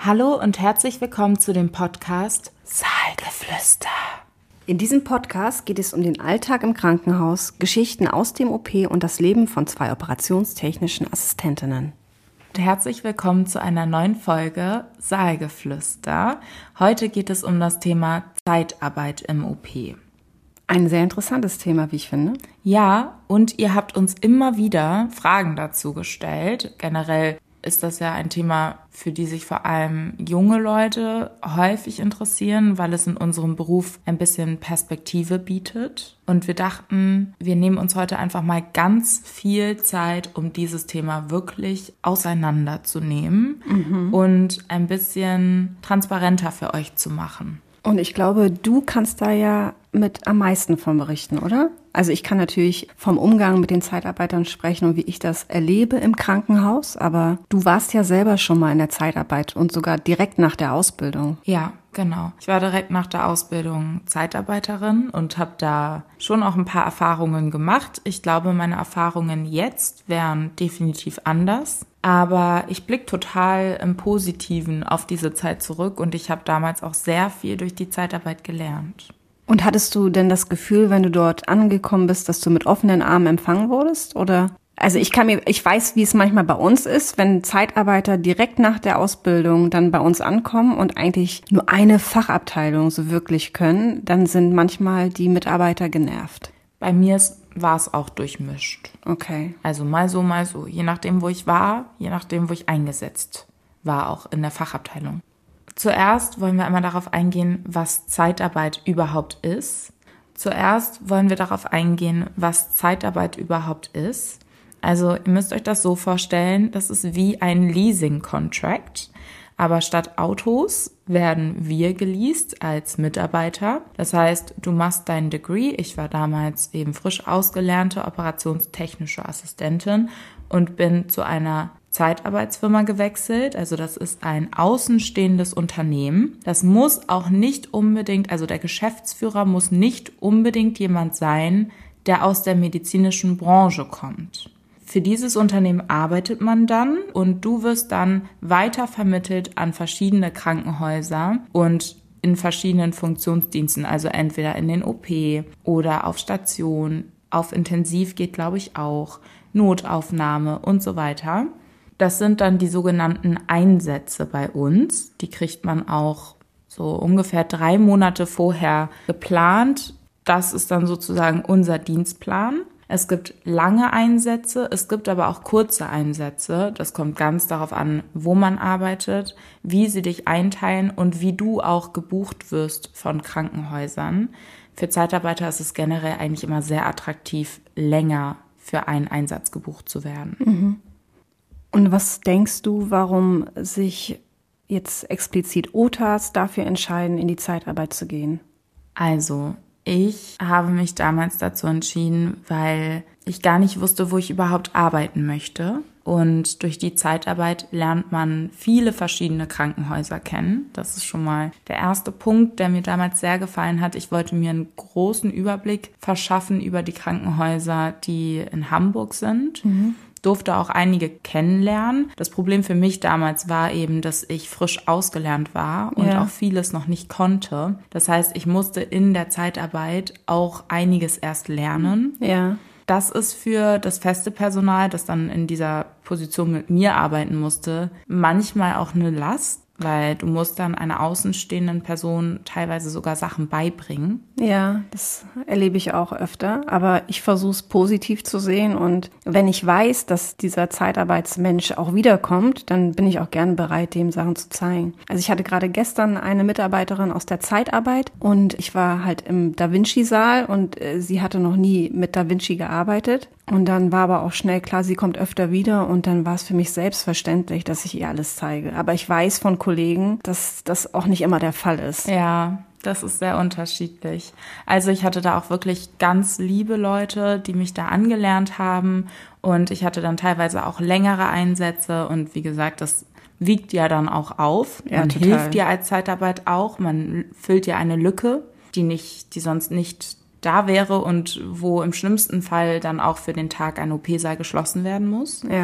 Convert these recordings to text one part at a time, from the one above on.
Hallo und herzlich willkommen zu dem Podcast Saalgeflüster. In diesem Podcast geht es um den Alltag im Krankenhaus, Geschichten aus dem OP und das Leben von 2 operationstechnischen Assistentinnen. Herzlich willkommen zu einer neuen Folge Saalgeflüster. Heute geht es um das Thema Zeitarbeit im OP. Ein sehr interessantes Thema, wie ich finde. Ja, und ihr habt uns immer wieder Fragen dazu gestellt. Generell ist das ja ein Thema, für die sich vor allem junge Leute häufig interessieren, weil es in unserem Beruf ein bisschen Perspektive bietet. Und wir dachten, wir nehmen uns heute einfach mal ganz viel Zeit, um dieses Thema wirklich auseinanderzunehmen und ein bisschen transparenter für euch zu machen. Und ich glaube, du kannst da ja mit am meisten von berichten, oder? Also ich kann natürlich vom Umgang mit den Zeitarbeitern sprechen und wie ich das erlebe im Krankenhaus, aber du warst ja selber schon mal in der Zeitarbeit und sogar direkt nach der Ausbildung. Ja, genau. Ich war direkt nach der Ausbildung Zeitarbeiterin und habe da schon auch ein paar Erfahrungen gemacht. Ich glaube, meine Erfahrungen jetzt wären definitiv anders. Aber ich blicke total im Positiven auf diese Zeit zurück und ich habe damals auch sehr viel durch die Zeitarbeit gelernt. Und hattest du denn das Gefühl, wenn du dort angekommen bist, dass du mit offenen Armen empfangen wurdest? Oder? Also ich weiß, wie es manchmal bei uns ist, wenn Zeitarbeiter direkt nach der Ausbildung dann bei uns ankommen und eigentlich nur eine Fachabteilung so wirklich können, dann sind manchmal die Mitarbeiter genervt. Bei mir war es auch durchmischt. Okay. Also mal so, mal so. Je nachdem, wo ich war, je nachdem, wo ich eingesetzt war, auch in der Fachabteilung. Zuerst wollen wir einmal darauf eingehen, was Zeitarbeit überhaupt ist. Zuerst wollen wir darauf eingehen, was Zeitarbeit überhaupt ist. Also ihr müsst euch das so vorstellen, das ist wie ein Leasing-Contract. Aber statt Autos werden wir geleast als Mitarbeiter. Das heißt, du machst dein Degree. Ich war damals eben frisch ausgelernte operationstechnische Assistentin und bin zu einer Zeitarbeitsfirma gewechselt. Also das ist ein außenstehendes Unternehmen. Das muss auch nicht unbedingt, also der Geschäftsführer muss nicht unbedingt jemand sein, der aus der medizinischen Branche kommt. Für dieses Unternehmen arbeitet man dann und du wirst dann weitervermittelt an verschiedene Krankenhäuser und in verschiedenen Funktionsdiensten, also entweder in den OP oder auf Station, auf Intensiv geht, glaube ich, auch, Notaufnahme und so weiter. Das sind dann die sogenannten Einsätze bei uns. Die kriegt man auch so ungefähr 3 Monate vorher geplant. Das ist dann sozusagen unser Dienstplan. Es gibt lange Einsätze, es gibt aber auch kurze Einsätze. Das kommt ganz darauf an, wo man arbeitet, wie sie dich einteilen und wie du auch gebucht wirst von Krankenhäusern. Für Zeitarbeiter ist es generell eigentlich immer sehr attraktiv, länger für einen Einsatz gebucht zu werden. Mhm. Und was denkst du, warum sich jetzt explizit OTAs dafür entscheiden, in die Zeitarbeit zu gehen? Also, ich habe mich damals dazu entschieden, weil ich gar nicht wusste, wo ich überhaupt arbeiten möchte. Und durch die Zeitarbeit lernt man viele verschiedene Krankenhäuser kennen. Das ist schon mal der erste Punkt, der mir damals sehr gefallen hat. Ich wollte mir einen großen Überblick verschaffen über die Krankenhäuser, die in Hamburg sind. Durfte auch einige kennenlernen. Das Problem für mich damals war eben, dass ich frisch ausgelernt war und auch vieles noch nicht konnte. Das heißt, ich musste in der Zeitarbeit auch einiges erst lernen. Ja. Das ist für das feste Personal, das dann in dieser Position mit mir arbeiten musste, manchmal auch eine Last, weil du musst dann einer außenstehenden Person teilweise sogar Sachen beibringen. Ja, das erlebe ich auch öfter, aber ich versuche es positiv zu sehen und wenn ich weiß, dass dieser Zeitarbeitsmensch auch wiederkommt, dann bin ich auch gern bereit, dem Sachen zu zeigen. Also ich hatte gerade gestern eine Mitarbeiterin aus der Zeitarbeit und ich war halt im Da Vinci-Saal und sie hatte noch nie mit Da Vinci gearbeitet. Und dann war aber auch schnell klar, sie kommt öfter wieder und dann war es für mich selbstverständlich, dass ich ihr alles zeige. Aber ich weiß von Kollegen, dass das auch nicht immer der Fall ist. Ja, das ist sehr unterschiedlich. Also ich hatte da auch wirklich ganz liebe Leute, die mich da angelernt haben und ich hatte dann teilweise auch längere Einsätze und wie gesagt, das wiegt ja dann auch auf. Ja, man total. hilft dir als Zeitarbeit auch, man füllt dir eine Lücke, die sonst nicht da wäre und wo im schlimmsten Fall dann auch für den Tag ein OP-Saal geschlossen werden muss. Ja.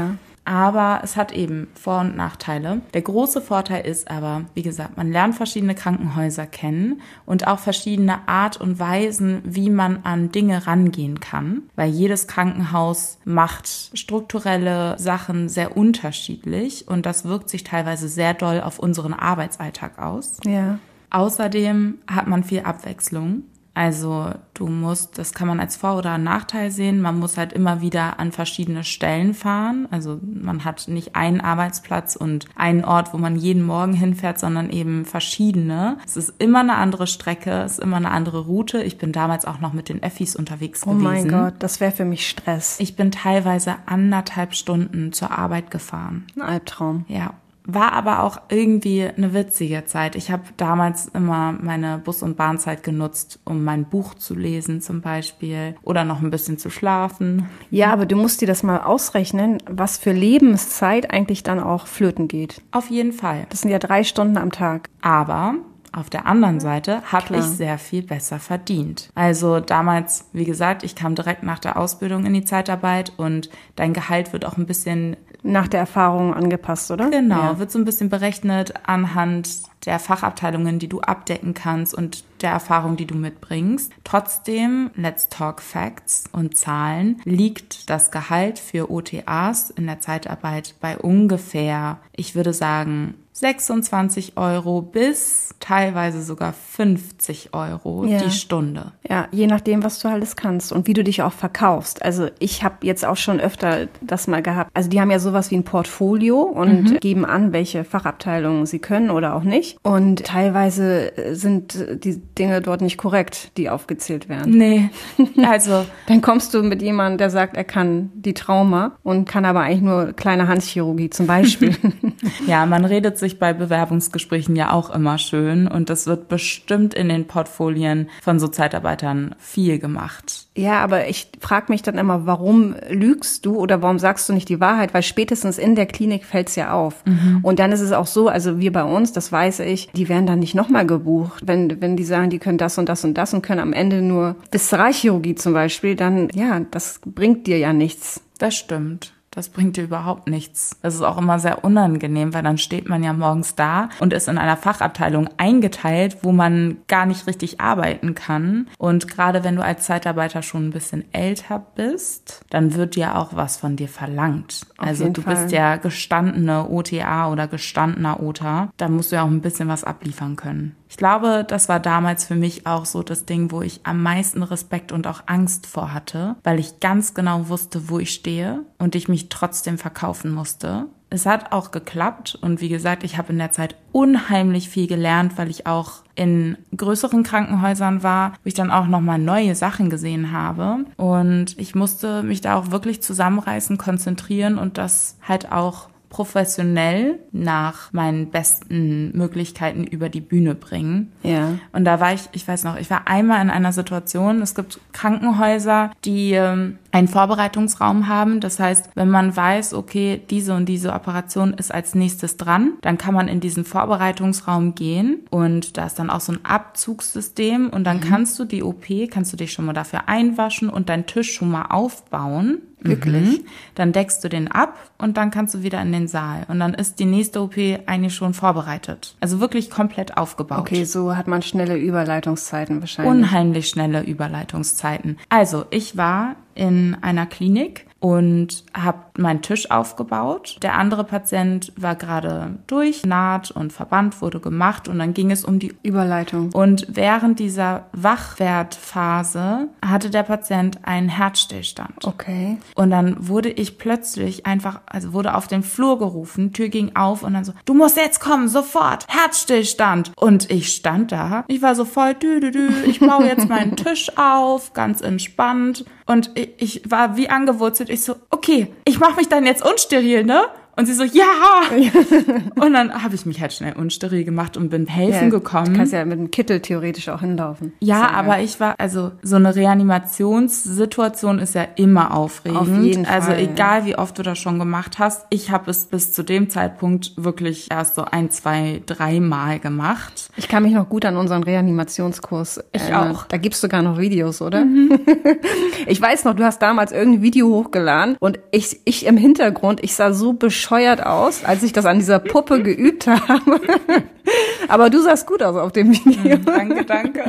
Aber es hat eben Vor- und Nachteile. Der große Vorteil ist aber, wie gesagt, man lernt verschiedene Krankenhäuser kennen und auch verschiedene Art und Weisen, wie man an Dinge rangehen kann. Weil jedes Krankenhaus macht strukturelle Sachen sehr unterschiedlich und das wirkt sich teilweise sehr doll auf unseren Arbeitsalltag aus. Ja. Außerdem hat man viel Abwechslung. Also das kann man als Vor- oder Nachteil sehen. Man muss halt immer wieder an verschiedene Stellen fahren. Also man hat nicht einen Arbeitsplatz und einen Ort, wo man jeden Morgen hinfährt, sondern eben verschiedene. Es ist immer eine andere Strecke, es ist immer eine andere Route. Ich bin damals auch noch mit den Öffis unterwegs gewesen. Oh mein Gott, das wäre für mich Stress. Ich bin teilweise 1,5 Stunden zur Arbeit gefahren. Ein Albtraum. Ja. War aber auch irgendwie eine witzige Zeit. Ich habe damals immer meine Bus- und Bahnzeit genutzt, um mein Buch zu lesen zum Beispiel oder noch ein bisschen zu schlafen. Ja, aber du musst dir das mal ausrechnen, was für Lebenszeit eigentlich dann auch flöten geht. Auf jeden Fall. Das sind ja 3 Stunden am Tag. Aber auf der anderen Seite habe ich sehr viel besser verdient. Also damals, wie gesagt, ich kam direkt nach der Ausbildung in die Zeitarbeit und dein Gehalt wird auch ein bisschen nach der Erfahrung angepasst, oder? Genau, wird so ein bisschen berechnet anhand der Fachabteilungen, die du abdecken kannst und der Erfahrung, die du mitbringst. Trotzdem, let's talk Facts und Zahlen, liegt das Gehalt für OTAs in der Zeitarbeit bei ungefähr, ich würde sagen, 26 € bis teilweise sogar 50 € die Stunde. Ja, je nachdem, was du alles kannst und wie du dich auch verkaufst. Also ich habe jetzt auch schon öfter das mal gehabt. Also die haben ja sowas wie ein Portfolio und geben an, welche Fachabteilungen sie können oder auch nicht. Und teilweise sind die Dinge dort nicht korrekt, die aufgezählt werden. Nee, also dann kommst du mit jemandem, der sagt, er kann die Trauma und kann aber eigentlich nur kleine Handchirurgie zum Beispiel. Ja, man redet sich bei Bewerbungsgesprächen ja auch immer schön und das wird bestimmt in den Portfolien von so Zeitarbeitern viel gemacht. Ja, aber ich frage mich dann immer, warum lügst du oder warum sagst du nicht die Wahrheit? Weil spätestens in der Klinik fällt's ja auf. Und dann ist es auch so, also wir bei uns, das weiß ich, die werden dann nicht nochmal gebucht. Wenn die sagen, die können das und das und das und können am Ende nur Visceralchirurgie zum Beispiel, dann, ja, das bringt dir ja nichts. Das stimmt. Das bringt dir überhaupt nichts. Das ist auch immer sehr unangenehm, weil dann steht man ja morgens da und ist in einer Fachabteilung eingeteilt, wo man gar nicht richtig arbeiten kann. Und gerade wenn du als Zeitarbeiter schon ein bisschen älter bist, dann wird ja auch was von dir verlangt. Also du bist ja gestandene OTA oder gestandener OTA. Da musst du ja auch ein bisschen was abliefern können. Ich glaube, das war damals für mich auch so das Ding, wo ich am meisten Respekt und auch Angst vor hatte, weil ich ganz genau wusste, wo ich stehe und ich mich trotzdem verkaufen musste. Es hat auch geklappt und wie gesagt, ich habe in der Zeit unheimlich viel gelernt, weil ich auch in größeren Krankenhäusern war, wo ich dann auch nochmal neue Sachen gesehen habe und ich musste mich da auch wirklich zusammenreißen, konzentrieren und das halt auch professionell nach meinen besten Möglichkeiten über die Bühne bringen. Ja. Und da war ich weiß noch, ich war einmal in einer Situation, es gibt Krankenhäuser, die einen Vorbereitungsraum haben. Das heißt, wenn man weiß, okay, diese und diese Operation ist als nächstes dran, dann kann man in diesen Vorbereitungsraum gehen und da ist dann auch so ein Abzugssystem und dann kannst du die OP, kannst du dich schon mal dafür einwaschen und deinen Tisch schon mal aufbauen. Wirklich? Dann deckst du den ab und dann kannst du wieder in den Saal. Und dann ist die nächste OP eigentlich schon vorbereitet. Also wirklich komplett aufgebaut. Okay, so hat man schnelle Überleitungszeiten wahrscheinlich. Unheimlich schnelle Überleitungszeiten. Also ich war in einer Klinik und habe meinen Tisch aufgebaut. Der andere Patient war gerade durch, Naht und Verband wurde gemacht und dann ging es um die Überleitung. Und während dieser Wachwertphase hatte der Patient einen Herzstillstand. Okay. Und dann wurde ich plötzlich wurde auf den Flur gerufen, Tür ging auf und dann so, du musst jetzt kommen, sofort, Herzstillstand. Und ich stand da, ich war so voll, ich baue jetzt meinen Tisch auf, ganz entspannt. Und ich war wie angewurzelt, ich so, okay, ich mache mich dann jetzt unsteril, ne? Und sie so, ja! Und dann habe ich mich halt schnell unsteril gemacht und bin helfen gekommen. Du kannst ja mit dem Kittel theoretisch auch hinlaufen. Ja, aber ich war, also so eine Reanimationssituation ist ja immer aufregend. Auf jeden Fall. Also egal, wie oft du das schon gemacht hast. Ich habe es bis zu dem Zeitpunkt wirklich erst so 1, 2, 3 Mal gemacht. Ich kann mich noch gut an unseren Reanimationskurs erinnern. Auch. Da gibt's sogar noch Videos, oder? Ich weiß noch, du hast damals irgendein Video hochgeladen und ich im Hintergrund, ich sah so bescheuert aus, als ich das an dieser Puppe geübt habe. Aber du sahst gut aus auf dem Video. Danke.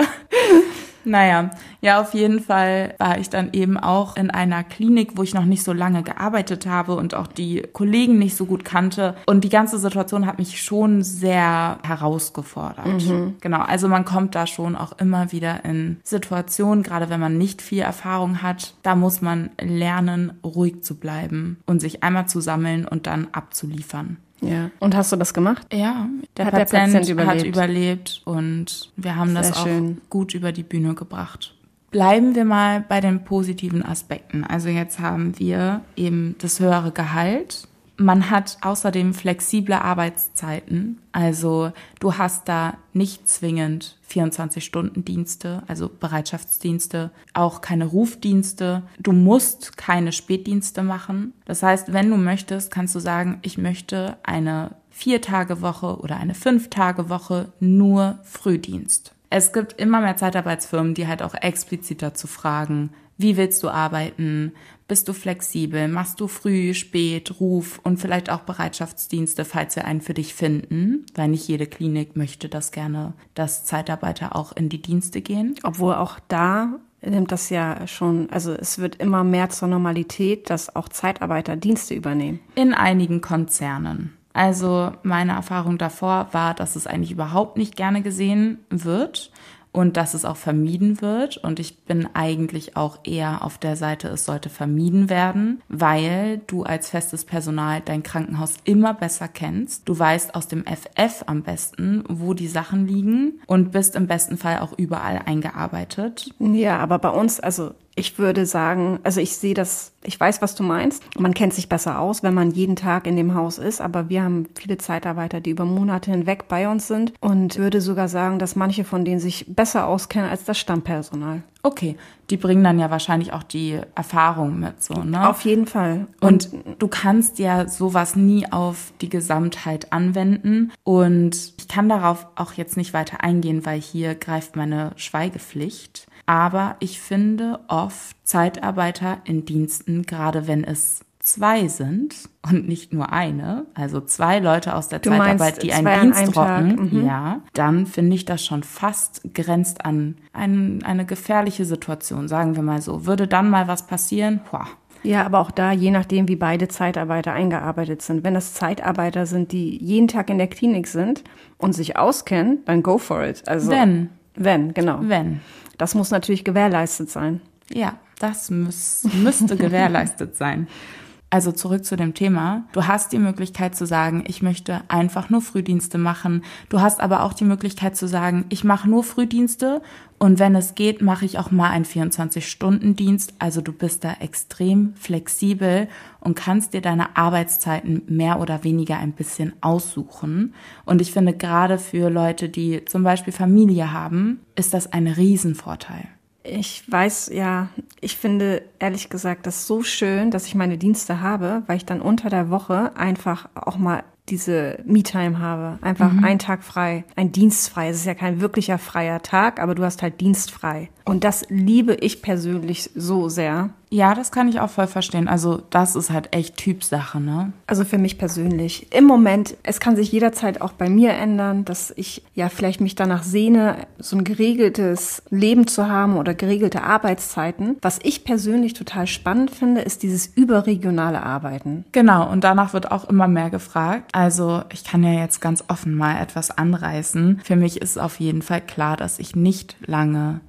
Naja, ja, auf jeden Fall war ich dann eben auch in einer Klinik, wo ich noch nicht so lange gearbeitet habe und auch die Kollegen nicht so gut kannte. Und die ganze Situation hat mich schon sehr herausgefordert. Genau, also man kommt da schon auch immer wieder in Situationen, gerade wenn man nicht viel Erfahrung hat, da muss man lernen, ruhig zu bleiben und sich einmal zu sammeln und dann abzuliefern. Ja. Und hast du das gemacht? Ja, der Patient hat überlebt und wir haben das auch gut über die Bühne gebracht. Bleiben wir mal bei den positiven Aspekten. Also jetzt haben wir eben das höhere Gehalt. Man hat außerdem flexible Arbeitszeiten. Also du hast da nicht zwingend 24-Stunden-Dienste, also Bereitschaftsdienste, auch keine Rufdienste. Du musst keine Spätdienste machen. Das heißt, wenn du möchtest, kannst du sagen, ich möchte eine 4-Tage-Woche oder eine 5-Tage-Woche nur Frühdienst. Es gibt immer mehr Zeitarbeitsfirmen, die halt auch explizit dazu fragen, wie willst du arbeiten? Bist du flexibel? Machst du früh, spät, Ruf und vielleicht auch Bereitschaftsdienste, falls wir einen für dich finden? Weil nicht jede Klinik möchte das gerne, dass Zeitarbeiter auch in die Dienste gehen. Obwohl auch da nimmt das ja schon, also es wird immer mehr zur Normalität, dass auch Zeitarbeiter Dienste übernehmen. In einigen Konzernen. Also meine Erfahrung davor war, dass es eigentlich überhaupt nicht gerne gesehen wird. Und dass es auch vermieden wird. Und ich bin eigentlich auch eher auf der Seite, es sollte vermieden werden, weil du als festes Personal dein Krankenhaus immer besser kennst. Du weißt aus dem FF am besten, wo die Sachen liegen und bist im besten Fall auch überall eingearbeitet. Ja, aber bei uns, also ich würde sagen, also ich sehe das, ich weiß, was du meinst. Man kennt sich besser aus, wenn man jeden Tag in dem Haus ist. Aber wir haben viele Zeitarbeiter, die über Monate hinweg bei uns sind. Und würde sogar sagen, dass manche von denen sich besser auskennen als das Stammpersonal. Okay, die bringen dann ja wahrscheinlich auch die Erfahrung mit, so, ne? Auf jeden Fall. Und du kannst ja sowas nie auf die Gesamtheit anwenden. Und ich kann darauf auch jetzt nicht weiter eingehen, weil hier greift meine Schweigepflicht. Aber ich finde oft Zeitarbeiter in Diensten, gerade wenn es 2 sind und nicht nur eine, also 2 Leute aus der Zeitarbeit, die einen Dienst rocken, ja, dann finde ich das schon fast grenzt an eine gefährliche Situation, sagen wir mal so. Würde dann mal was passieren, boah. Ja, aber auch da, je nachdem, wie beide Zeitarbeiter eingearbeitet sind. Wenn das Zeitarbeiter sind, die jeden Tag in der Klinik sind und sich auskennen, dann go for it. Also Wenn, genau. Wenn. Das muss natürlich gewährleistet sein. Ja, das müsste gewährleistet sein. Also zurück zu dem Thema. Du hast die Möglichkeit zu sagen, ich möchte einfach nur Frühdienste machen. Du hast aber auch die Möglichkeit zu sagen, ich mache nur Frühdienste und wenn es geht, mache ich auch mal einen 24-Stunden-Dienst. Also du bist da extrem flexibel und kannst dir deine Arbeitszeiten mehr oder weniger ein bisschen aussuchen. Und ich finde, gerade für Leute, die zum Beispiel Familie haben, ist das ein Riesenvorteil. Ich weiß, ja, ich finde ehrlich gesagt das so schön, dass ich meine Dienste habe, weil ich dann unter der Woche einfach auch mal diese Me-Time habe. Einfach einen Tag frei, ein Dienst frei. Es ist ja kein wirklicher freier Tag, aber du hast halt Dienst frei. Und das liebe ich persönlich so sehr. Ja, das kann ich auch voll verstehen. Also das ist halt echt Typsache, ne? Also für mich persönlich. Im Moment, es kann sich jederzeit auch bei mir ändern, dass ich ja vielleicht mich danach sehne, so ein geregeltes Leben zu haben oder geregelte Arbeitszeiten. Was ich persönlich total spannend finde, ist dieses überregionale Arbeiten. Genau, und danach wird auch immer mehr gefragt. Also ich kann ja jetzt ganz offen mal etwas anreißen. Für mich ist auf jeden Fall klar, dass ich nicht lange in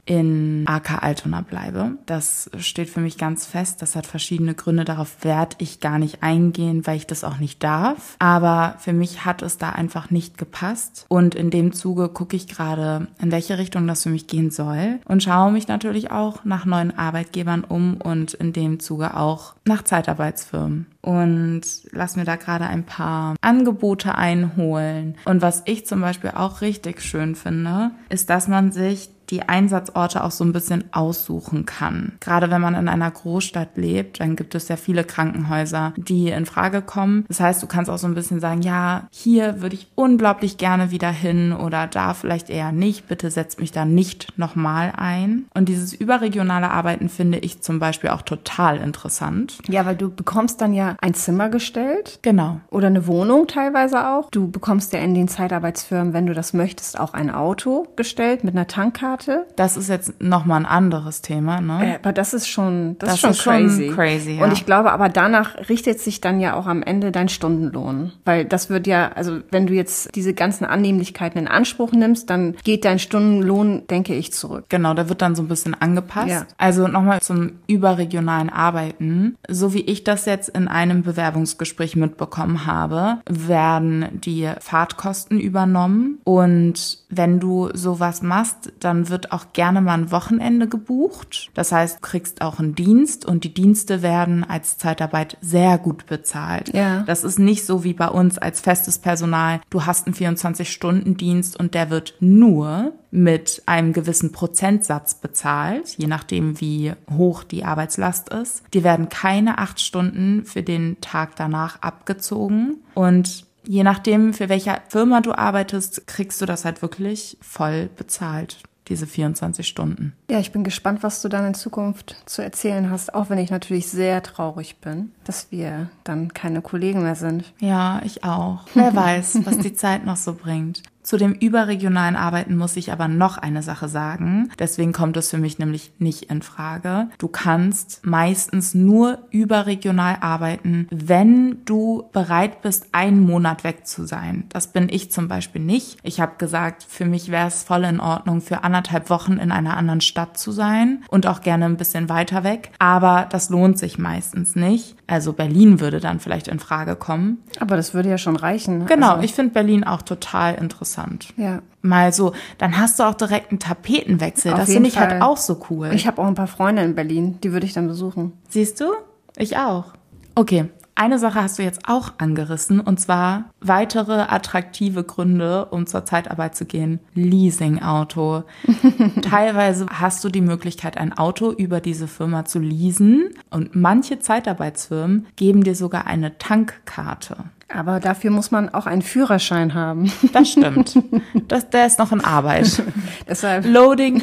in AK Altona bleibe. Das steht für mich ganz fest. Das hat verschiedene Gründe. Darauf werde ich gar nicht eingehen, weil ich das auch nicht darf. Aber für mich hat es da einfach nicht gepasst. Und in dem Zuge gucke ich gerade, in welche Richtung das für mich gehen soll. Und schaue mich natürlich auch nach neuen Arbeitgebern um und in dem Zuge auch nach Zeitarbeitsfirmen. Und lass mir da gerade ein paar Angebote einholen. Und was ich zum Beispiel auch richtig schön finde, ist, dass man sich die Einsatzorte auch so ein bisschen aussuchen kann. Gerade wenn man in einer Großstadt lebt, dann gibt es ja viele Krankenhäuser, die in Frage kommen. Das heißt, du kannst auch so ein bisschen sagen, ja, hier würde ich unglaublich gerne wieder hin oder da vielleicht eher nicht. Bitte setzt mich da nicht nochmal ein. Und dieses überregionale Arbeiten finde ich zum Beispiel auch total interessant. Ja, weil du bekommst dann ja ein Zimmer gestellt. Genau. Oder eine Wohnung teilweise auch. Du bekommst ja in den Zeitarbeitsfirmen, wenn du das möchtest, auch ein Auto gestellt mit einer Tankkarte. Das ist jetzt nochmal ein anderes Thema, ne? Aber das ist schon Das schon ist crazy. Schon crazy, ja. Und ich glaube, aber danach richtet sich dann ja auch am Ende dein Stundenlohn. Weil das wird ja, also wenn du jetzt diese ganzen Annehmlichkeiten in Anspruch nimmst, dann geht dein Stundenlohn, denke ich, zurück. Genau, der wird dann so ein bisschen angepasst. Ja. Also nochmal zum überregionalen Arbeiten. So wie ich das jetzt in einem Bewerbungsgespräch mitbekommen habe, werden die Fahrtkosten übernommen. Und wenn du sowas machst, dann wird auch gerne mal ein Wochenende gebucht. Das heißt, du kriegst auch einen Dienst und die Dienste werden als Zeitarbeit sehr gut bezahlt. Ja. Das ist nicht so wie bei uns als festes Personal. Du hast einen 24-Stunden-Dienst und der wird nur mit einem gewissen Prozentsatz bezahlt, je nachdem, wie hoch die Arbeitslast ist. Die werden keine 8 Stunden für den Tag danach abgezogen und je nachdem, für welche Firma du arbeitest, kriegst du das halt wirklich voll bezahlt, diese 24 Stunden. Ja, ich bin gespannt, was du dann in Zukunft zu erzählen hast, auch wenn ich natürlich sehr traurig bin, dass wir dann keine Kollegen mehr sind. Ja, ich auch. Wer weiß, was die Zeit noch so bringt. Zu dem überregionalen Arbeiten muss ich aber noch eine Sache sagen. Deswegen kommt es für mich nämlich nicht in Frage. Du kannst meistens nur überregional arbeiten, wenn du bereit bist, einen Monat weg zu sein. Das bin ich zum Beispiel nicht. Ich habe gesagt, für mich wäre es voll in Ordnung, für 1,5 Wochen in einer anderen Stadt zu sein und auch gerne ein bisschen weiter weg. Aber das lohnt sich meistens nicht. Also Berlin würde dann vielleicht in Frage kommen. Aber das würde ja schon reichen. Genau, Also, ich finde Berlin auch total interessant. ja. Mal so, dann hast du auch direkt einen Tapetenwechsel. Auf Das jeden finde ich halt Fall. auch so cool. Ich habe auch ein paar Freunde in Berlin, die würde ich dann besuchen. Siehst du? Ich auch. Okay, eine Sache hast du jetzt auch angerissen, und zwar weitere attraktive Gründe, um zur Zeitarbeit zu gehen. Leasing-Auto. Teilweise hast du die Möglichkeit, ein Auto über diese Firma zu leasen, und manche Zeitarbeitsfirmen geben dir sogar eine Tankkarte. Aber dafür muss man auch einen Führerschein haben. Das stimmt. Der ist noch in Arbeit. Deshalb. Loading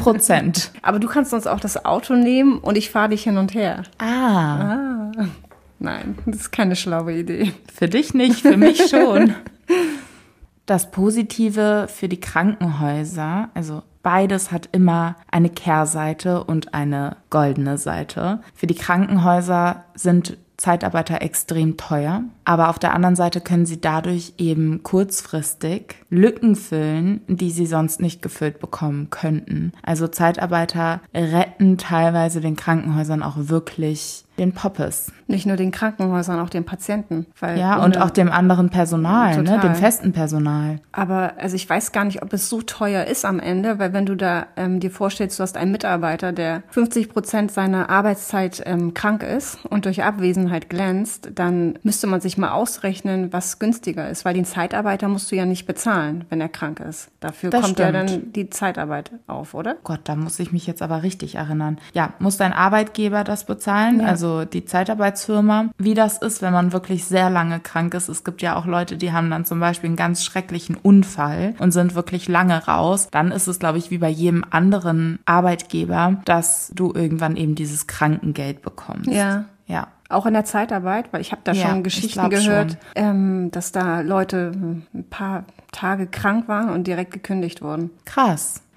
0%. Aber du kannst uns auch das Auto nehmen und ich fahre dich hin und her. Ah, Nein, das ist keine schlaue Idee. für dich nicht, für mich schon. Das Positive für die Krankenhäuser, also beides hat immer eine Kehrseite und eine goldene Seite. Für die Krankenhäuser sind Zeitarbeiter extrem teuer, aber auf der anderen Seite können sie dadurch eben kurzfristig Lücken füllen, die sie sonst nicht gefüllt bekommen könnten. Also Zeitarbeiter retten teilweise den Krankenhäusern auch wirklich den Poppes. Nicht nur den Krankenhäusern, auch den Patienten. Weil Ja, und auch dem anderen Personal, ne, Total. dem festen Personal. Aber also ich weiß gar nicht, ob es so teuer ist am Ende, weil wenn du da dir vorstellst, du hast einen Mitarbeiter, der 50% seiner Arbeitszeit krank ist und durch Abwesenheit glänzt, dann müsste man sich mal ausrechnen, was günstiger ist, weil den Zeitarbeiter musst du ja nicht bezahlen, wenn er krank ist. Dafür Das kommt ja stimmt. dann die Zeitarbeit auf, oder? Gott, da muss ich mich jetzt aber richtig erinnern. Ja, muss dein Arbeitgeber das bezahlen, Ja. also die Zeitarbeitsfirma. Wie das ist, wenn man wirklich sehr lange krank ist. Es gibt ja auch Leute, die haben dann zum Beispiel einen ganz schrecklichen Unfall und sind wirklich lange raus. Dann ist es, glaube ich, wie bei jedem anderen Arbeitgeber, dass du irgendwann eben dieses Krankengeld bekommst. Ja. Ja. Auch in der Zeitarbeit, weil ich habe da Ja, schon ich Geschichten glaub gehört, dass da Leute ein paar Tage krank waren und direkt gekündigt wurden. Krass.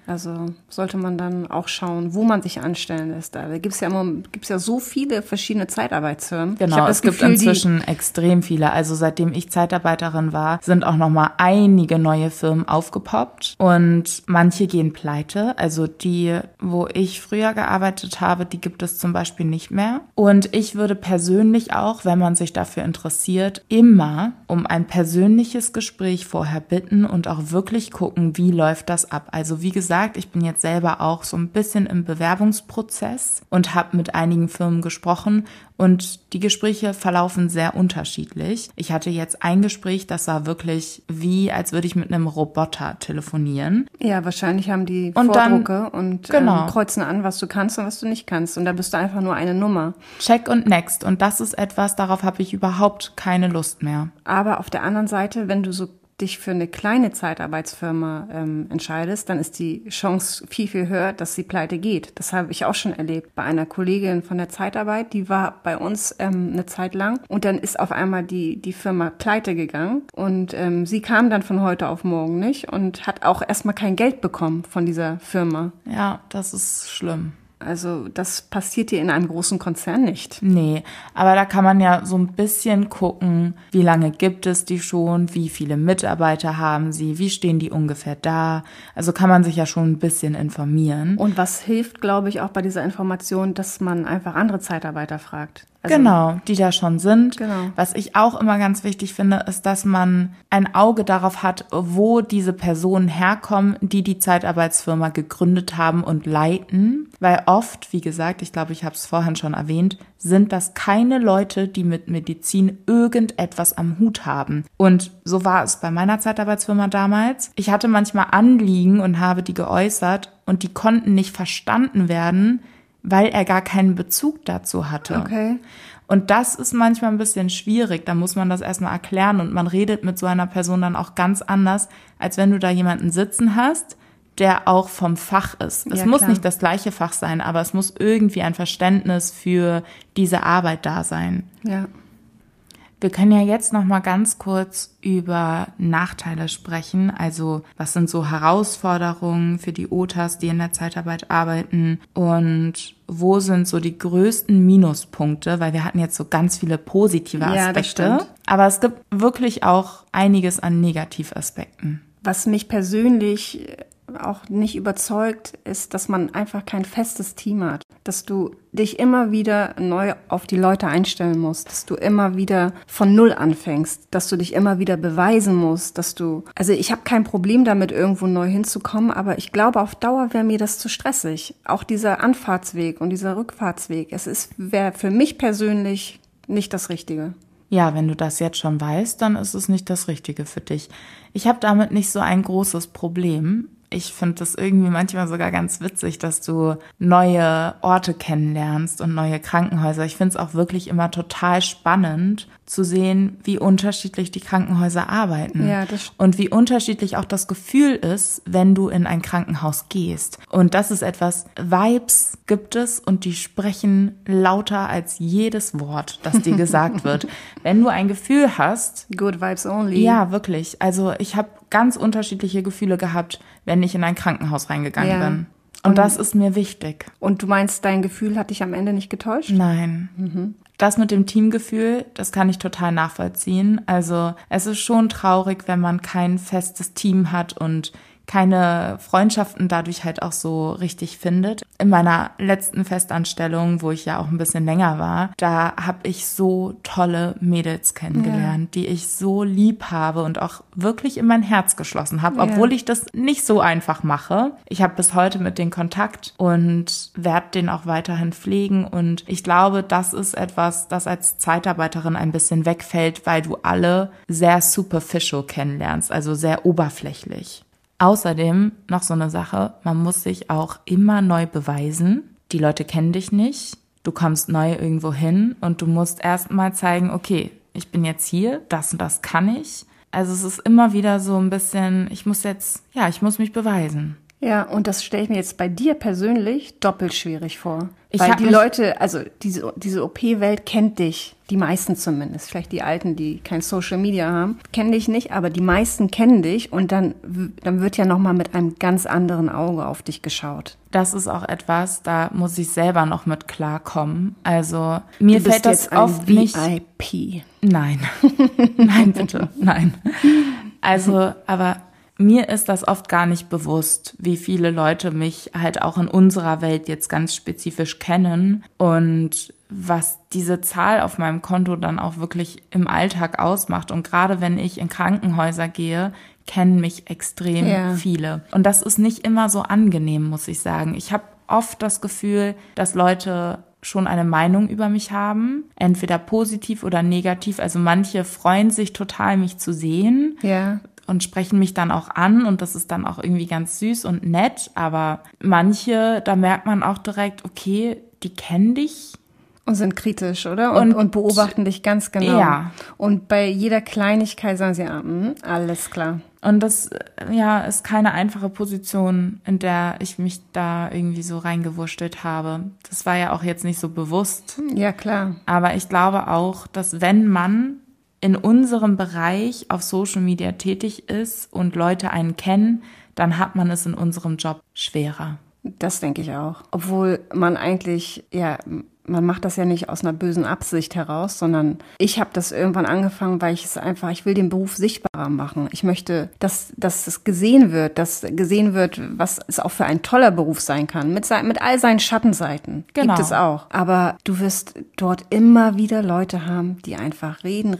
Also sollte man dann auch schauen, wo man sich anstellen lässt. Da gibt's ja so viele verschiedene Zeitarbeitsfirmen. Genau, es gibt inzwischen extrem viele. Also seitdem ich Zeitarbeiterin war, sind auch nochmal einige neue Firmen aufgepoppt und manche gehen pleite. Also die, wo ich früher gearbeitet habe, die gibt es zum Beispiel nicht mehr. Und ich würde persönlich auch, wenn man sich dafür interessiert, immer um ein persönliches Gespräch vorher bitten und auch wirklich gucken, wie läuft das ab. Also wie gesagt, ich bin jetzt selber auch so ein bisschen im Bewerbungsprozess und habe mit einigen Firmen gesprochen und die Gespräche verlaufen sehr unterschiedlich. Ich hatte jetzt ein Gespräch, das war wirklich wie, als würde ich mit einem Roboter telefonieren. Ja, wahrscheinlich haben die Vordrucke und kreuzen an, was du kannst und was du nicht kannst. Und da bist du einfach nur eine Nummer. Check und next. Und das ist etwas, darauf habe ich überhaupt keine Lust mehr. Aber auf der anderen Seite, wenn du dich für eine kleine Zeitarbeitsfirma entscheidest, dann ist die Chance viel, viel höher, dass sie pleite geht. Das habe ich auch schon erlebt bei einer Kollegin von der Zeitarbeit, die war bei uns eine Zeit lang und dann ist auf einmal die Firma pleite gegangen und sie kam dann von heute auf morgen nicht und hat auch erstmal kein Geld bekommen von dieser Firma. Ja, das ist schlimm. Also das passiert dir in einem großen Konzern nicht. Nee, aber da kann man ja so ein bisschen gucken, wie lange gibt es die schon, wie viele Mitarbeiter haben sie, wie stehen die ungefähr da. Also kann man sich ja schon ein bisschen informieren. Und was hilft, glaube ich, auch bei dieser Information, dass man einfach andere Zeitarbeiter fragt. Also, genau, die da schon sind. Genau. Was ich auch immer ganz wichtig finde, ist, dass man ein Auge darauf hat, wo diese Personen herkommen, die Zeitarbeitsfirma gegründet haben und leiten. Weil oft, wie gesagt, ich glaube, ich habe es vorhin schon erwähnt, sind das keine Leute, die mit Medizin irgendetwas am Hut haben. Und so war es bei meiner Zeitarbeitsfirma damals. Ich hatte manchmal Anliegen und habe die geäußert und die konnten nicht verstanden werden, weil er gar keinen Bezug dazu hatte. Okay. Und das ist manchmal ein bisschen schwierig. Da muss man das erstmal erklären und man redet mit so einer Person dann auch ganz anders, als wenn du da jemanden sitzen hast, der auch vom Fach ist. Es muss nicht das gleiche Fach sein, aber es muss irgendwie ein Verständnis für diese Arbeit da sein. Ja. Wir können ja jetzt noch mal ganz kurz über Nachteile sprechen. Also was sind so Herausforderungen für die OTAs, die in der Zeitarbeit arbeiten? Und wo sind so die größten Minuspunkte? Weil wir hatten jetzt so ganz viele positive Aspekte. Ja, das stimmt. Aber es gibt wirklich auch einiges an Negativaspekten. Was mich persönlich auch nicht überzeugt, ist, dass man einfach kein festes Team hat. Dass du dich immer wieder neu auf die Leute einstellen musst, dass du immer wieder von Null anfängst, dass du dich immer wieder beweisen musst, also ich habe kein Problem damit, irgendwo neu hinzukommen, aber ich glaube, auf Dauer wäre mir das zu stressig. Auch dieser Anfahrtsweg und dieser Rückfahrtsweg, wäre für mich persönlich nicht das Richtige. Ja, wenn du das jetzt schon weißt, dann ist es nicht das Richtige für dich. Ich habe damit nicht so ein großes Problem. Ich finde das irgendwie manchmal sogar ganz witzig, dass du neue Orte kennenlernst und neue Krankenhäuser. Ich finde es auch wirklich immer total spannend zu sehen, wie unterschiedlich die Krankenhäuser arbeiten. Ja, das stimmt. Und wie unterschiedlich auch das Gefühl ist, wenn du in ein Krankenhaus gehst. Und das ist etwas, Vibes gibt es und die sprechen lauter als jedes Wort, das dir gesagt wird. Wenn du ein Gefühl hast. Good vibes only. Ja, wirklich. Also ich habe ganz unterschiedliche Gefühle gehabt, wenn ich in ein Krankenhaus reingegangen bin. Und das ist mir wichtig. Und du meinst, dein Gefühl hat dich am Ende nicht getäuscht? Nein. Mhm. Das mit dem Teamgefühl, das kann ich total nachvollziehen. Also es ist schon traurig, wenn man kein festes Team hat und keine Freundschaften dadurch halt auch so richtig findet. In meiner letzten Festanstellung, wo ich ja auch ein bisschen länger war, da habe ich so tolle Mädels kennengelernt, die ich so lieb habe und auch wirklich in mein Herz geschlossen habe, obwohl ich das nicht so einfach mache. Ich habe bis heute mit denen Kontakt und werde den auch weiterhin pflegen und ich glaube, das ist etwas, das als Zeitarbeiterin ein bisschen wegfällt, weil du alle sehr superficial kennenlernst, also sehr oberflächlich. Außerdem noch so eine Sache, man muss sich auch immer neu beweisen. Die Leute kennen dich nicht, du kommst neu irgendwo hin und du musst erst mal zeigen, okay, ich bin jetzt hier, das und das kann ich. Also es ist immer wieder so ein bisschen, ich muss mich beweisen. Ja, und das stelle ich mir jetzt bei dir persönlich doppelt schwierig vor. Ich Weil hab die mich- Leute, also diese OP-Welt kennt dich, die meisten zumindest. Vielleicht die Alten, die kein Social Media haben, kennen dich nicht, aber die meisten kennen dich und dann wird ja nochmal mit einem ganz anderen Auge auf dich geschaut. Das ist auch etwas, da muss ich selber noch mit klarkommen. Also mir Du bist fällt das jetzt ein oft nicht... VIP. Nein, nein bitte, nein. Also, aber mir ist das oft gar nicht bewusst, wie viele Leute mich halt auch in unserer Welt jetzt ganz spezifisch kennen und was diese Zahl auf meinem Konto dann auch wirklich im Alltag ausmacht. Und gerade wenn ich in Krankenhäuser gehe, kennen mich extrem viele. Und das ist nicht immer so angenehm, muss ich sagen. Ich habe oft das Gefühl, dass Leute schon eine Meinung über mich haben, entweder positiv oder negativ. Also manche freuen sich total, mich zu sehen. Ja. Und sprechen mich dann auch an und das ist dann auch irgendwie ganz süß und nett. Aber manche, da merkt man auch direkt, okay, die kennen dich. Und sind kritisch, oder? Und beobachten dich ganz genau. Ja. Und bei jeder Kleinigkeit sagen sie, alles klar. Und das, ja, ist keine einfache Position, in der ich mich da irgendwie so reingewurschtelt habe. Das war ja auch jetzt nicht so bewusst. Ja, klar. Aber ich glaube auch, dass wenn man in unserem Bereich auf Social Media tätig ist und Leute einen kennen, dann hat man es in unserem Job schwerer. Das denke ich auch. Obwohl man eigentlich, man macht das ja nicht aus einer bösen Absicht heraus, sondern ich habe das irgendwann angefangen, weil ich will den Beruf sichtbarer machen. Ich möchte, dass es gesehen wird, was es auch für ein toller Beruf sein kann, mit all seinen Schattenseiten. Genau. Gibt es auch. Aber du wirst dort immer wieder Leute haben, die einfach reden.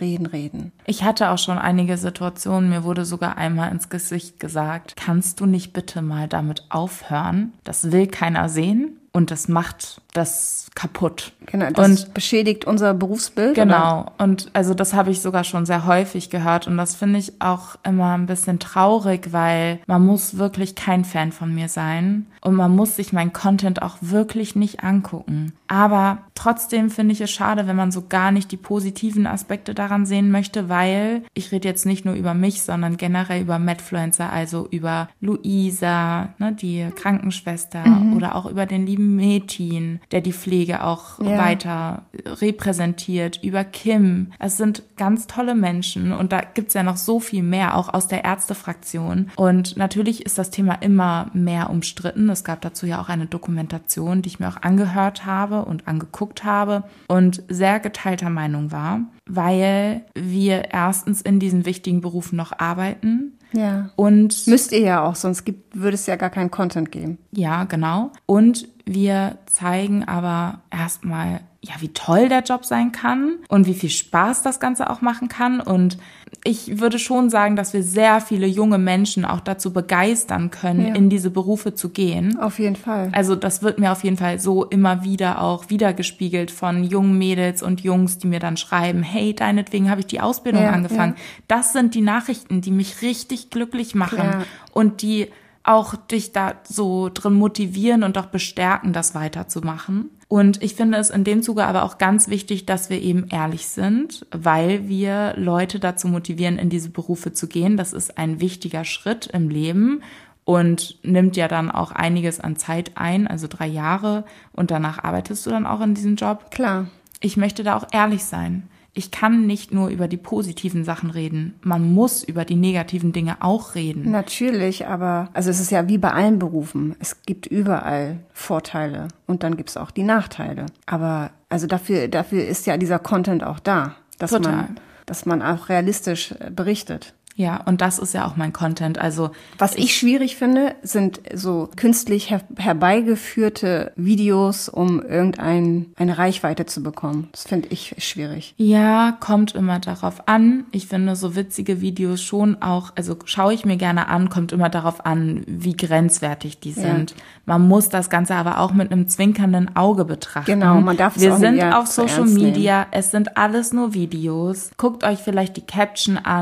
Ich hatte auch schon einige Situationen, mir wurde sogar einmal ins Gesicht gesagt, kannst du nicht bitte mal damit aufhören? Das will keiner sehen. Und das macht das kaputt. Genau, das beschädigt unser Berufsbild. Genau. Oder? Und also das habe ich sogar schon sehr häufig gehört. Und das finde ich auch immer ein bisschen traurig, weil man muss wirklich kein Fan von mir sein. Und man muss sich meinen Content auch wirklich nicht angucken. Aber trotzdem finde ich es schade, wenn man so gar nicht die positiven Aspekte daran sehen möchte, weil ich rede jetzt nicht nur über mich, sondern generell über Medfluencer, also über Luisa, die Krankenschwester oder auch über den lieben Metin, der die Pflege auch weiter repräsentiert, über Kim. Es sind ganz tolle Menschen und da gibt's ja noch so viel mehr, auch aus der Ärztefraktion. Und natürlich ist das Thema immer mehr umstritten. Es gab dazu ja auch eine Dokumentation, die ich mir auch angehört habe und angeguckt habe und sehr geteilter Meinung war, weil wir erstens in diesen wichtigen Berufen noch arbeiten. Ja. Und müsst ihr ja auch, sonst würde es ja gar keinen Content geben. Ja, genau. Und wir zeigen aber erstmal, wie toll der Job sein kann und wie viel Spaß das Ganze auch machen kann. Und ich würde schon sagen, dass wir sehr viele junge Menschen auch dazu begeistern können, in diese Berufe zu gehen. Auf jeden Fall. Also das wird mir auf jeden Fall so immer wieder auch wiedergespiegelt von jungen Mädels und Jungs, die mir dann schreiben, hey, deinetwegen habe ich die Ausbildung angefangen. Ja. Das sind die Nachrichten, die mich richtig glücklich machen und die auch dich da so drin motivieren und auch bestärken, das weiterzumachen. Und ich finde es in dem Zuge aber auch ganz wichtig, dass wir eben ehrlich sind, weil wir Leute dazu motivieren, in diese Berufe zu gehen. Das ist ein wichtiger Schritt im Leben und nimmt ja dann auch einiges an Zeit ein, also 3 Jahre. Und danach arbeitest du dann auch in diesem Job. Klar. Ich möchte da auch ehrlich sein. Ich kann nicht nur über die positiven Sachen reden. Man muss über die negativen Dinge auch reden. Natürlich, aber also es ist ja wie bei allen Berufen. Es gibt überall Vorteile und dann gibt es auch die Nachteile. Aber also dafür ist ja dieser Content auch da, dass man auch realistisch berichtet. Ja, und das ist ja auch mein Content. Also was ich schwierig finde, sind so künstlich herbeigeführte Videos, um eine Reichweite zu bekommen. Das finde ich schwierig. Ja, kommt immer darauf an. Ich finde so witzige Videos schon auch, also schaue ich mir gerne an, kommt immer darauf an, wie grenzwertig die sind. Ja. Man muss das Ganze aber auch mit einem zwinkernden Auge betrachten. Genau, man darf es Wir auch sind nicht auf Social Media, nehmen. Es sind alles nur Videos. Guckt euch vielleicht die Caption an.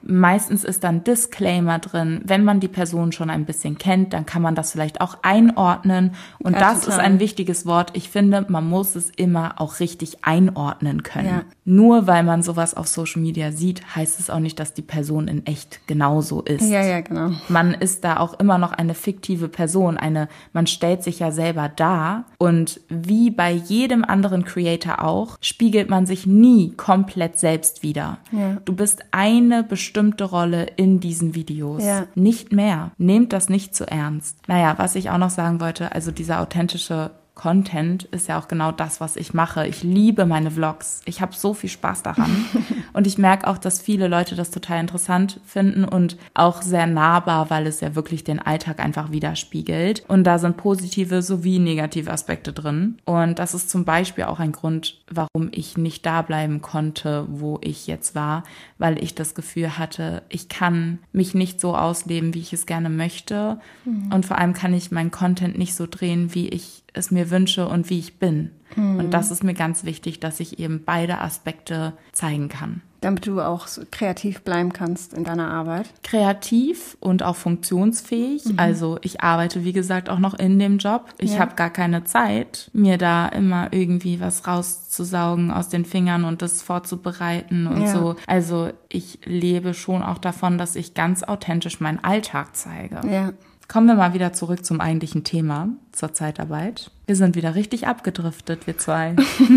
Meistens ist dann Disclaimer drin. Wenn man die Person schon ein bisschen kennt, dann kann man das vielleicht auch einordnen. Und das total. ist ein wichtiges Wort. Ich finde, man muss es immer auch richtig einordnen können. Ja. Nur weil man sowas auf Social Media sieht, heißt es auch nicht, dass die Person in echt genauso ist. Ja, genau. Man ist da auch immer noch eine fiktive Person. Man stellt sich ja selber dar. Und wie bei jedem anderen Creator auch, spiegelt man sich nie komplett selbst wider. Ja. Du bist eine bestimmte Rolle in diesen Videos. Ja. Nicht mehr. Nehmt das nicht zu ernst. Naja, was ich auch noch sagen wollte, also dieser authentische Content ist ja auch genau das, was ich mache. Ich liebe meine Vlogs. Ich habe so viel Spaß daran. Und ich merke auch, dass viele Leute das total interessant finden und auch sehr nahbar, weil es ja wirklich den Alltag einfach widerspiegelt. Und da sind positive sowie negative Aspekte drin. Und das ist zum Beispiel auch ein Grund, warum ich nicht da bleiben konnte, wo ich jetzt war, weil ich das Gefühl hatte, ich kann mich nicht so ausleben, wie ich es gerne möchte. Und vor allem kann ich meinen Content nicht so drehen, wie ich es mir wünsche und wie ich bin. Und das ist mir ganz wichtig, dass ich eben beide Aspekte zeigen kann. Damit du auch so kreativ bleiben kannst in deiner Arbeit. Kreativ und auch funktionsfähig. Also ich arbeite, wie gesagt, auch noch in dem Job. Ich habe gar keine Zeit, mir da immer irgendwie was rauszusaugen aus den Fingern und das vorzubereiten und so. Also ich lebe schon auch davon, dass ich ganz authentisch meinen Alltag zeige. Ja. Kommen wir mal wieder zurück zum eigentlichen Thema, zur Zeitarbeit. Wir sind wieder richtig abgedriftet, wir zwei.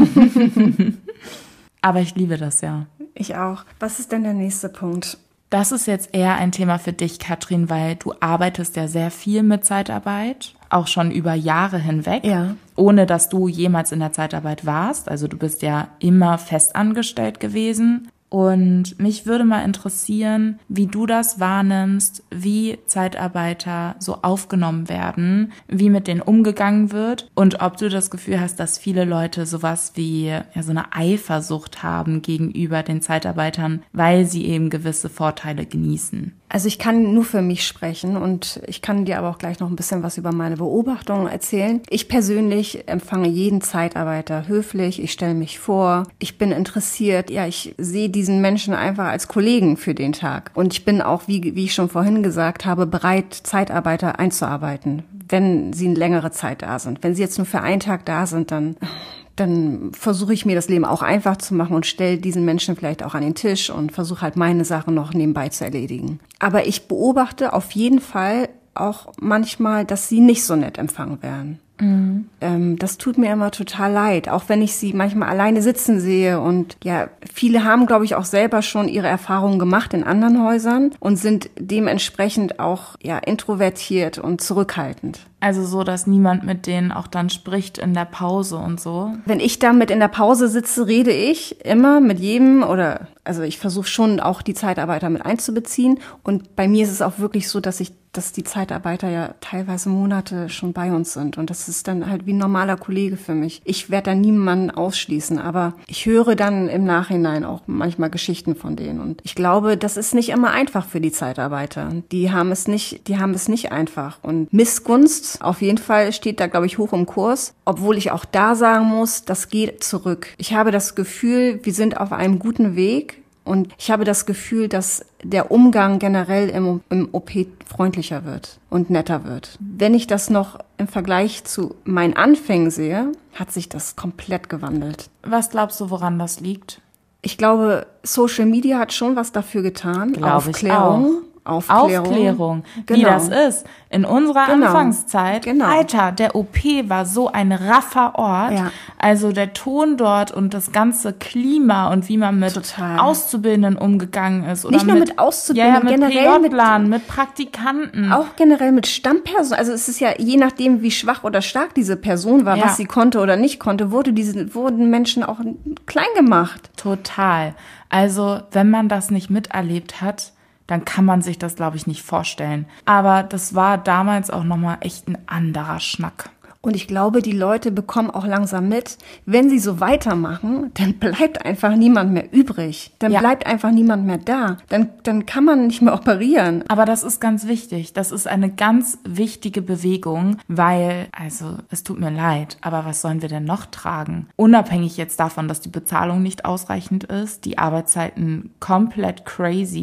Aber ich liebe das ja. Ich auch. Was ist denn der nächste Punkt? Das ist jetzt eher ein Thema für dich, Katrin, weil du arbeitest ja sehr viel mit Zeitarbeit, auch schon über Jahre hinweg, ohne dass du jemals in der Zeitarbeit warst. Also du bist ja immer festangestellt gewesen. Und mich würde mal interessieren, wie du das wahrnimmst, wie Zeitarbeiter so aufgenommen werden, wie mit denen umgegangen wird und ob du das Gefühl hast, dass viele Leute sowas wie so eine Eifersucht haben gegenüber den Zeitarbeitern, weil sie eben gewisse Vorteile genießen. Also ich kann nur für mich sprechen und ich kann dir aber auch gleich noch ein bisschen was über meine Beobachtungen erzählen. Ich persönlich empfange jeden Zeitarbeiter höflich, ich stelle mich vor, ich bin interessiert, ich sehe diesen Menschen einfach als Kollegen für den Tag. Und ich bin auch, wie ich schon vorhin gesagt habe, bereit, Zeitarbeiter einzuarbeiten, wenn sie eine längere Zeit da sind. Wenn sie jetzt nur für einen Tag da sind, dann versuche ich mir das Leben auch einfach zu machen und stelle diesen Menschen vielleicht auch an den Tisch und versuche halt meine Sachen noch nebenbei zu erledigen. Aber ich beobachte auf jeden Fall auch manchmal, dass sie nicht so nett empfangen werden. Das tut mir immer total leid, auch wenn ich sie manchmal alleine sitzen sehe und viele haben, glaube ich, auch selber schon ihre Erfahrungen gemacht in anderen Häusern und sind dementsprechend auch introvertiert und zurückhaltend. Also so, dass niemand mit denen auch dann spricht in der Pause und so? Wenn ich damit in der Pause sitze, rede ich immer mit jedem also ich versuche schon auch die Zeitarbeiter mit einzubeziehen und bei mir ist es auch wirklich so, dass die Zeitarbeiter ja teilweise Monate schon bei uns sind und das ist dann halt wie ein normaler Kollege für mich. Ich werde da niemanden ausschließen, aber ich höre dann im Nachhinein auch manchmal Geschichten von denen und ich glaube, das ist nicht immer einfach für die Zeitarbeiter. Die haben es nicht einfach und Missgunst auf jeden Fall steht da, glaube ich, hoch im Kurs, obwohl ich auch da sagen muss, das geht zurück. Ich habe das Gefühl, wir sind auf einem guten Weg und ich habe das Gefühl, dass der Umgang generell im OP freundlicher wird und netter wird. Wenn ich das noch im Vergleich zu meinen Anfängen sehe, hat sich das komplett gewandelt. Was glaubst du, woran das liegt? Ich glaube, Social Media hat schon was dafür getan. Aufklärung. Wie das ist. In unserer Anfangszeit, Alter, der OP war so ein raffer Ort. Ja. Also der Ton dort und das ganze Klima und wie man mit Auszubildenden umgegangen ist. Oder nicht nur mit Auszubildenden, generell mit Praktikanten. Auch generell mit Stammperson. Also es ist ja, je nachdem, wie schwach oder stark diese Person war, was sie konnte oder nicht konnte, wurden Menschen auch klein gemacht. Total. Also wenn man das nicht miterlebt hat, dann kann man sich das, glaube ich, nicht vorstellen. Aber das war damals auch nochmal echt ein anderer Schnack. Und ich glaube, die Leute bekommen auch langsam mit, wenn sie so weitermachen, dann bleibt einfach niemand mehr übrig. Dann bleibt einfach niemand mehr da. Dann kann man nicht mehr operieren. Aber das ist ganz wichtig. Das ist eine ganz wichtige Bewegung, weil, also es tut mir leid, aber was sollen wir denn noch tragen? Unabhängig jetzt davon, dass die Bezahlung nicht ausreichend ist, die Arbeitszeiten komplett crazy.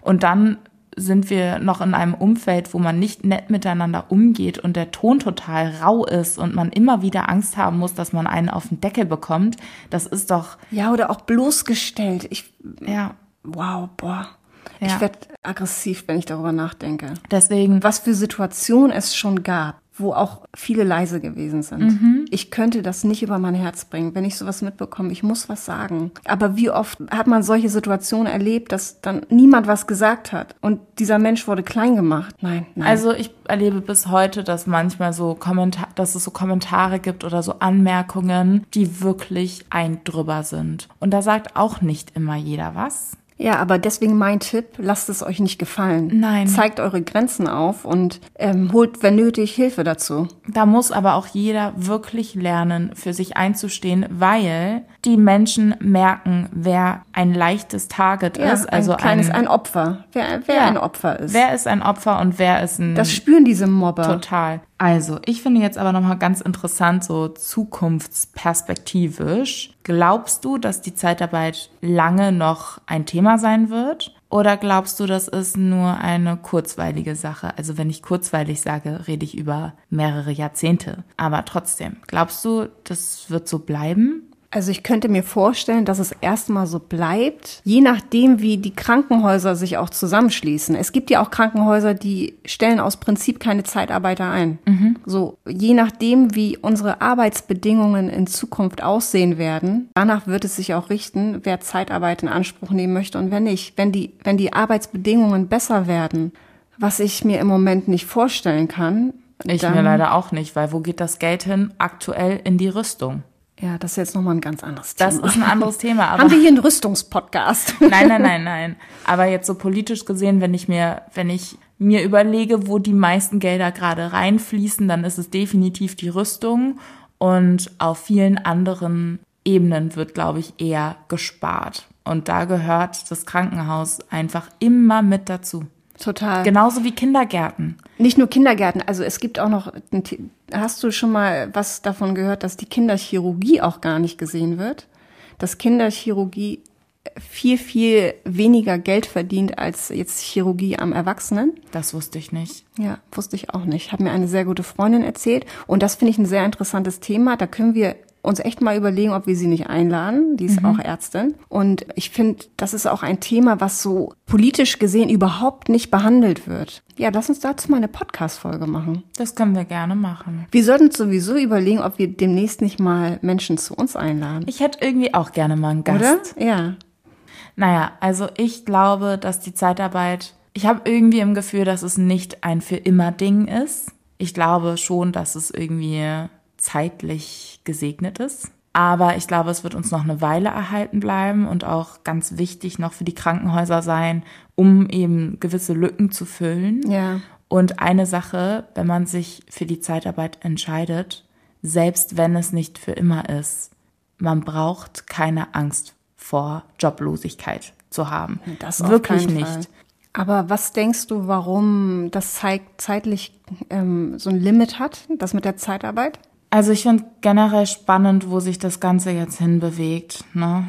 Und dann sind wir noch in einem Umfeld, wo man nicht nett miteinander umgeht und der Ton total rau ist und man immer wieder Angst haben muss, dass man einen auf den Deckel bekommt. Das ist doch... Ja, oder auch bloßgestellt. Ja. Wow, boah. Ja. Ich werde aggressiv, wenn ich darüber nachdenke. Deswegen... Was für Situationen es schon gab, wo auch viele leise gewesen sind. Ich könnte das nicht über mein Herz bringen, wenn ich sowas mitbekomme. Ich muss was sagen. Aber wie oft hat man solche Situationen erlebt, dass dann niemand was gesagt hat und dieser Mensch wurde klein gemacht? Nein. Also ich erlebe bis heute, dass manchmal dass es so Kommentare gibt oder so Anmerkungen, die wirklich ein drüber sind. Und da sagt auch nicht immer jeder was. Ja, aber deswegen mein Tipp, lasst es euch nicht gefallen. Nein. Zeigt eure Grenzen auf und holt, wenn nötig, Hilfe dazu. Da muss aber auch jeder wirklich lernen, für sich einzustehen, weil die Menschen merken, wer ein leichtes Target ist. Also ein Opfer. Wer ein Opfer ist. Wer ist ein Opfer und wer ist ein... Das spüren diese Mobber. Total. Also, ich finde jetzt aber nochmal ganz interessant, so zukunftsperspektivisch. Glaubst du, dass die Zeitarbeit lange noch ein Thema sein wird? Oder glaubst du, das ist nur eine kurzweilige Sache? Also, wenn ich kurzweilig sage, rede ich über mehrere Jahrzehnte. Aber trotzdem, glaubst du, das wird so bleiben? Also ich könnte mir vorstellen, dass es erstmal so bleibt, je nachdem, wie die Krankenhäuser sich auch zusammenschließen. Es gibt ja auch Krankenhäuser, die stellen aus Prinzip keine Zeitarbeiter ein. So, je nachdem, wie unsere Arbeitsbedingungen in Zukunft aussehen werden, danach wird es sich auch richten, wer Zeitarbeit in Anspruch nehmen möchte und wer nicht. Wenn die Arbeitsbedingungen besser werden, was ich mir im Moment nicht vorstellen kann. Ich mir leider auch nicht, weil wo geht das Geld hin? Aktuell in die Rüstung. Ja, das ist jetzt nochmal ein ganz anderes Thema. Das ist ein anderes Thema. Aber haben wir hier einen Rüstungspodcast? Nein. Aber jetzt so politisch gesehen, wenn ich mir überlege, wo die meisten Gelder gerade reinfließen, dann ist es definitiv die Rüstung. Und auf vielen anderen Ebenen wird, glaube ich, eher gespart. Und da gehört das Krankenhaus einfach immer mit dazu. Total. Genauso wie Kindergärten. Nicht nur Kindergärten, also es gibt auch noch, hast du schon mal was davon gehört, dass die Kinderchirurgie auch gar nicht gesehen wird? Dass Kinderchirurgie viel, viel weniger Geld verdient als jetzt Chirurgie am Erwachsenen? Das wusste ich nicht. Ja, wusste ich auch nicht. Hat mir eine sehr gute Freundin erzählt. Und das finde ich ein sehr interessantes Thema. Da können wir uns echt mal überlegen, ob wir sie nicht einladen. Die ist auch Ärztin. Und ich finde, das ist auch ein Thema, was so politisch gesehen überhaupt nicht behandelt wird. Ja, lass uns dazu mal eine Podcast-Folge machen. Das können wir gerne machen. Wir sollten sowieso überlegen, ob wir demnächst nicht mal Menschen zu uns einladen. Ich hätte irgendwie auch gerne mal einen Gast. Oder? Ja. Naja, also ich glaube, dass die Zeitarbeit, ich habe irgendwie im Gefühl, dass es nicht ein für immer Ding ist. Ich glaube schon, dass es irgendwie zeitlich gesegnet ist. Aber ich glaube, es wird uns noch eine Weile erhalten bleiben und auch ganz wichtig noch für die Krankenhäuser sein, um eben gewisse Lücken zu füllen. Ja. Und eine Sache, wenn man sich für die Zeitarbeit entscheidet, selbst wenn es nicht für immer ist, man braucht keine Angst vor Joblosigkeit zu haben. Das auf wirklich keinen nicht. Fall. Aber was denkst du, warum das zeitlich so ein Limit hat, das mit der Zeitarbeit? Also ich finde generell spannend, wo sich das Ganze jetzt hinbewegt, ne?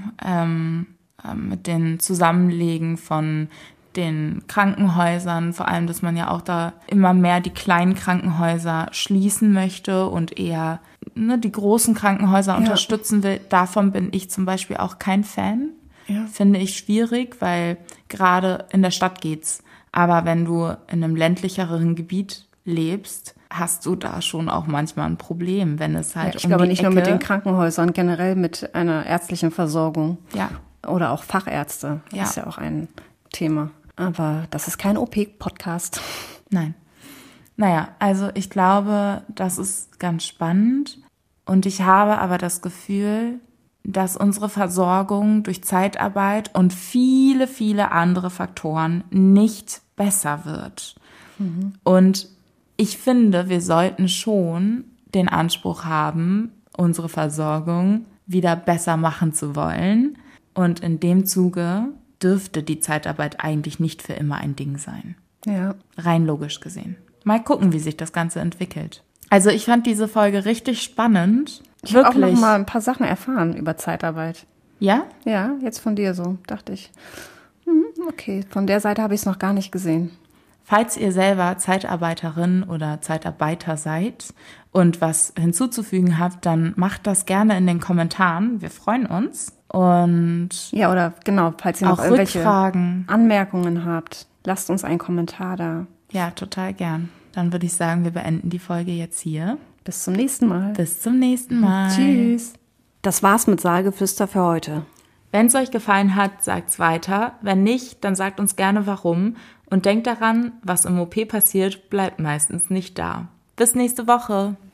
Mit den Zusammenlegen von den Krankenhäusern, vor allem, dass man ja auch da immer mehr die kleinen Krankenhäuser schließen möchte und eher die großen Krankenhäuser unterstützen will. Davon bin ich zum Beispiel auch kein Fan. Ja. Finde ich schwierig, weil gerade in der Stadt geht's. Aber wenn du in einem ländlicheren Gebiet lebst, hast du da schon auch manchmal ein Problem, wenn es halt ich glaube nicht nur mit den Krankenhäusern, generell mit einer ärztlichen Versorgung. Ja. Oder auch Fachärzte. Ja. Das ist ja auch ein Thema. Aber das ist kein OP-Podcast. Nein. Naja, also ich glaube, das ist ganz spannend. Und ich habe aber das Gefühl, dass unsere Versorgung durch Zeitarbeit und viele, viele andere Faktoren nicht besser wird. Und ich finde, wir sollten schon den Anspruch haben, unsere Versorgung wieder besser machen zu wollen. Und in dem Zuge dürfte die Zeitarbeit eigentlich nicht für immer ein Ding sein. Ja. Rein logisch gesehen. Mal gucken, wie sich das Ganze entwickelt. Also ich fand diese Folge richtig spannend. Ich habe auch noch mal ein paar Sachen erfahren über Zeitarbeit. Ja? Ja, jetzt von dir so, dachte ich. Okay, von der Seite habe ich es noch gar nicht gesehen. Falls ihr selber Zeitarbeiterin oder Zeitarbeiter seid und was hinzuzufügen habt, dann macht das gerne in den Kommentaren. Wir freuen uns. Und ja, oder genau, falls ihr noch auch irgendwelche Rückfragen, Anmerkungen habt, lasst uns einen Kommentar da. Ja, total gern. Dann würde ich sagen, wir beenden die Folge jetzt hier. Bis zum nächsten Mal. Bis zum nächsten Mal. Tschüss. Das war's mit Saalgeflüster für heute. Wenn es euch gefallen hat, sagt's weiter. Wenn nicht, dann sagt uns gerne warum. Und denkt daran, was im OP passiert, bleibt meistens nicht da. Bis nächste Woche.